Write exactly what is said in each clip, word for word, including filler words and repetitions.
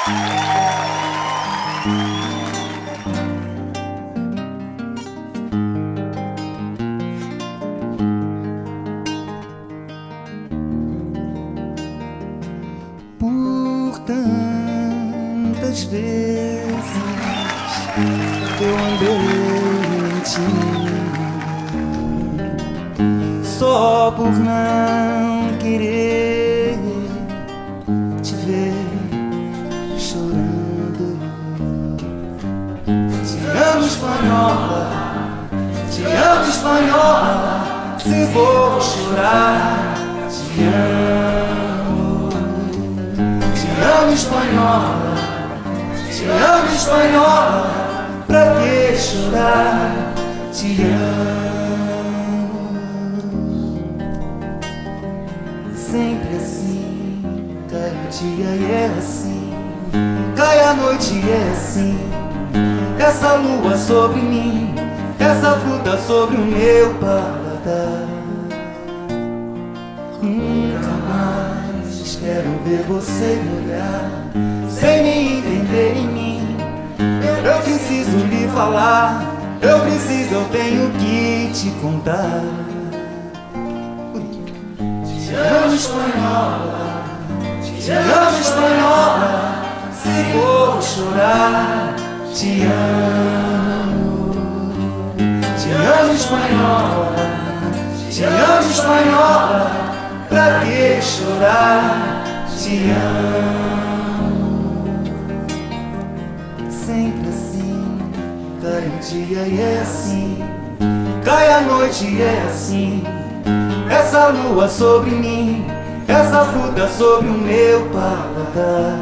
Por tantas vezes eu andei em ti, só por não querer te ver chorando. Te amo, espanhola, te amo, espanhola, se vou chorar, te amo. Te amo, espanhola, te amo, espanhola, pra que chorar? Te amo. Sempre assim, cai o dia e é assim, cai a noite e é assim. Essa lua sobre mim, essa fruta sobre o meu paladar. Nunca mais quero ver você me olhar sem me entender em mim. Eu preciso lhe falar, eu preciso, eu tenho que te contar. Te amo, espanhola, te amo, espanhola, se vou chorar, te amo. Te amo, espanhola, te amo, espanhola, pra que chorar? Te amo. Sempre assim, cai o dia e é assim, cai a noite e é assim. Essa lua sobre mim, essa fruta sobre o meu paladar.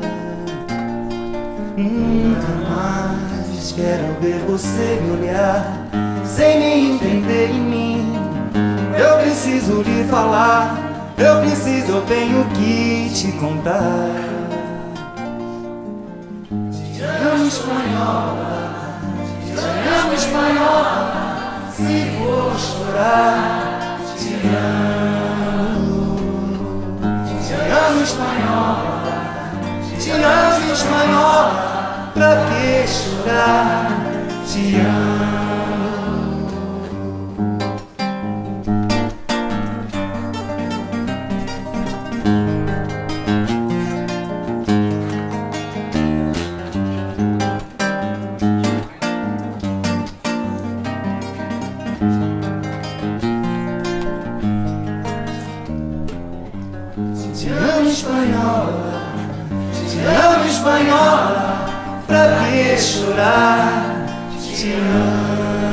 Nunca mais quero ver você me olhar sem me entender em mim. Eu preciso lhe falar, eu preciso, eu tenho que te contar. Te amo, espanhola, te amo, espanhola, se vou chorar, te amo. Te amo, espanhola, te amo, espanhola, pra que chorar? Te amo. Te amo, espanhola, te amo, espanhola, pra que chorar? Te amo.